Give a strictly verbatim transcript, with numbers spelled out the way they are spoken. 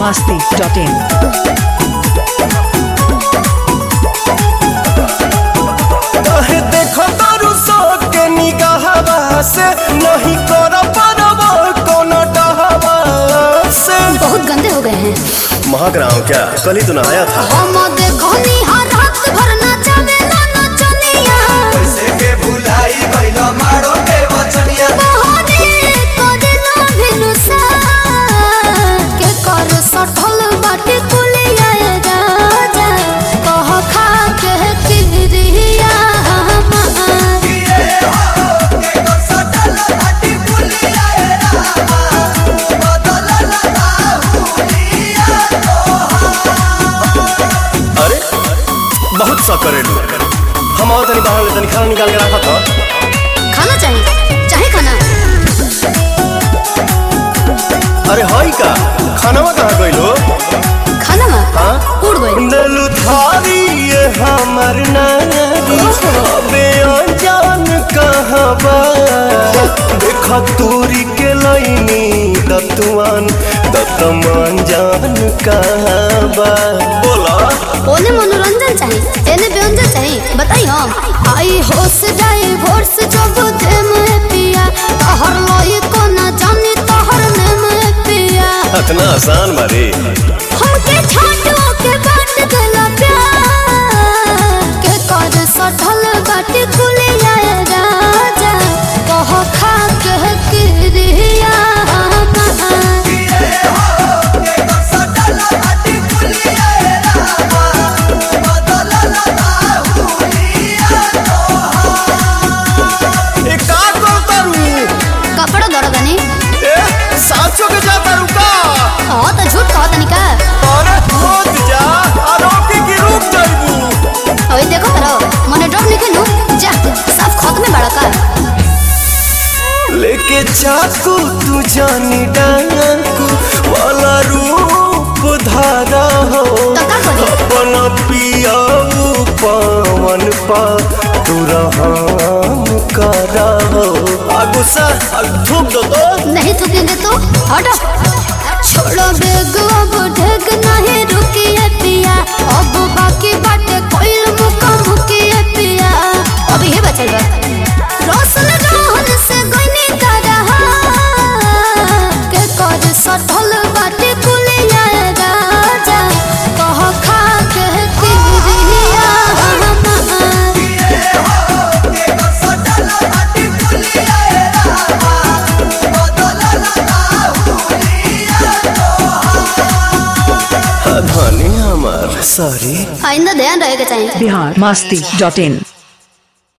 masti dot in. कहे देखो तारू सो के निगाहवा से नहीं कर परवा कोनो डहवा से। बहुत गंदे हो गए हैं। महाग्राम क्या कल ही तो ना आया था। हम देखो निहार रात भर नाचवे ना नचनिया कैसे के भुलाई गइलो मारो के वचनिया। बहाने करे ना भिनुसा के कर सठल बाटे कुलिया राजा कह खा के किरिया हमार के कर सटल बाटी कुलिया रामा बदलल बाहुलिया तोहार। अरे बहुत सा करेलू हम और तनी बाहर तनी खाना निकाल के रखा था। खाना चाहिए चाहे खाना। अरे हाई का खाना में कहाँ गइलो। खाना में हाँ उड़ गई। नलु थारी ये हमर नारी अबे अनजान कहाँ बा। देखा तूरी के लाइनी दतुआन दतमान जान कहाँ बा। बोला ओने मनोरंजन चाहिए एने व्यंजन चाहिए बताई हम आई होश जाए भोर से जब थे में पिया तहर लोई को ना जानी तहर ने में पिया इतना आसान बारे। हमके छाटो के बाट गला प्यार के कर सठल बाटी कुलिया राजा कह खा के किरिया कपड़ा दौड़गनी सासो के जाता रुका। हाँ तो झूठ कहा तनी का। अरे मत जा आरोपी की रूप जाइबू। ओए देखो करो मने डर नहीं नु जा सब खत में बड़ा का। लेके चाकू तू जानी डाकू वाला रूप धारा हो। तो का करी अपन पियाऊ पवन पा तू रहम करा हो। आ गुस्सा थूक दो तो नहीं थूकेंगे तो हटो। छोड़ो बेग अब ढेग नहीं रुकिए पिया अब बाकी बाटे कोइल मुका मुकिए पिया अब ये बचल बा रोशन रोहन से गइनी करा के कर सठल बाटे कुलिया राजा कह खा के किरिया धनी हमार सारी आइंदा ध्यान रहेगा चाहिए। Bihar masti dot in.